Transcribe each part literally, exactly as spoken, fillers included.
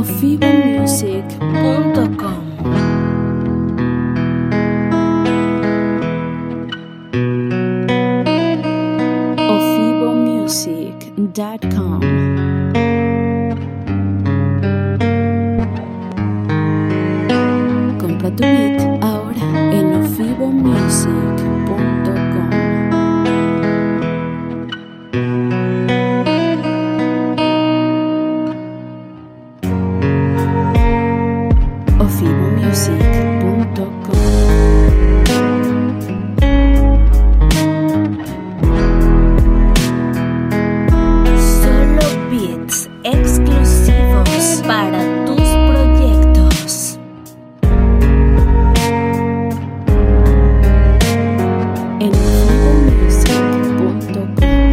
ofibo music punto com. ofibo music punto com. Compra tu beat ahora en ofibo music punto com. ofibo music punto com. Solo beats exclusivos para tus proyectos. En ofibo music punto com.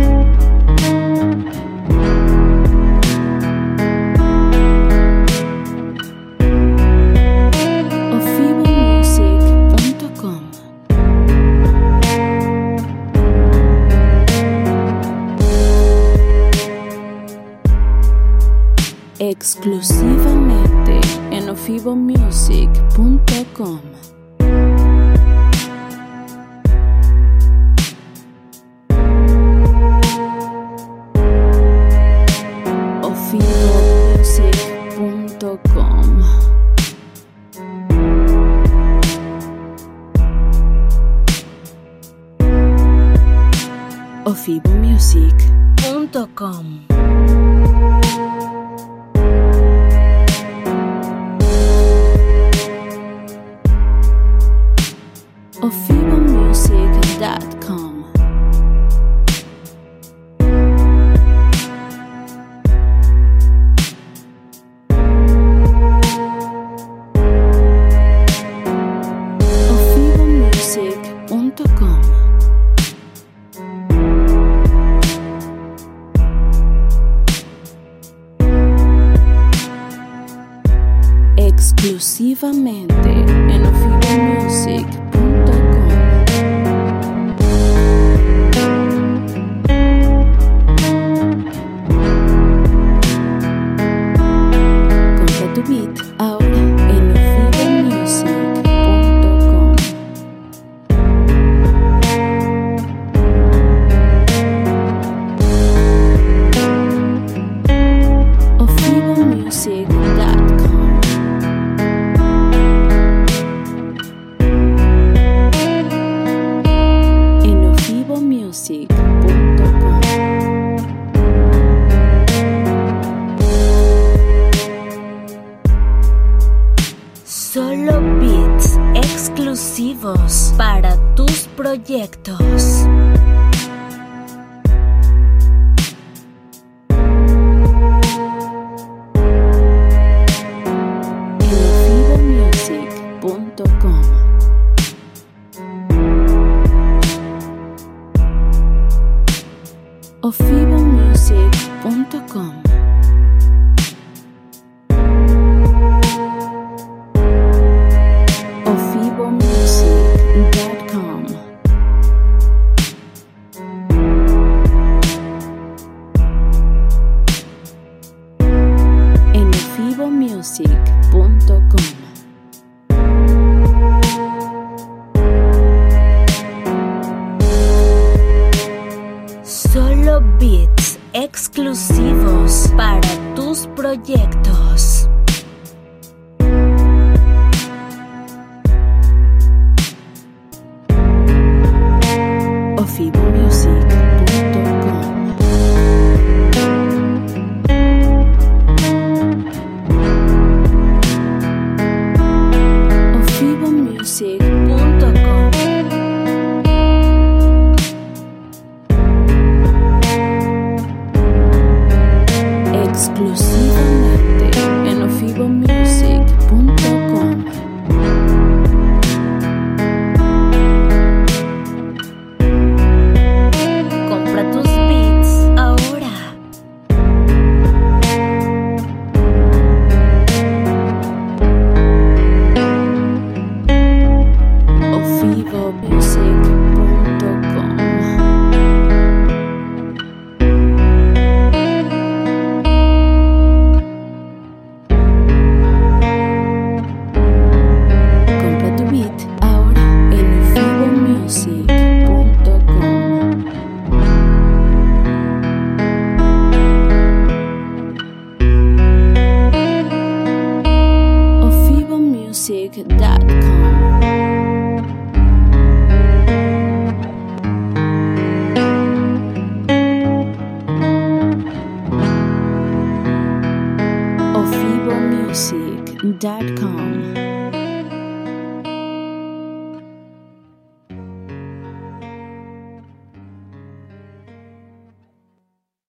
ofibo music punto com. Exclusivamente en ofibo music punto com. ofibo music punto com. ofibo music punto com. ofibo music punto com. ofibo music punto com. Exclusivamente en ofibo music punto com. Compra tu beat ahora en ofibo music punto com. ofibo music punto com. En ofibo music punto com. Solo beats exclusivos para tus proyectos. En ofibo music punto com. ofibo music punto com. ofibo music punto com. En ofibo music punto com. Solo beats exclusivos para tus proyectos. ofibo music punto com. ofibo music punto com. Exclusivamente en ofibo music punto com. Compra tus beats ahora. ofibo music punto com. music dot com.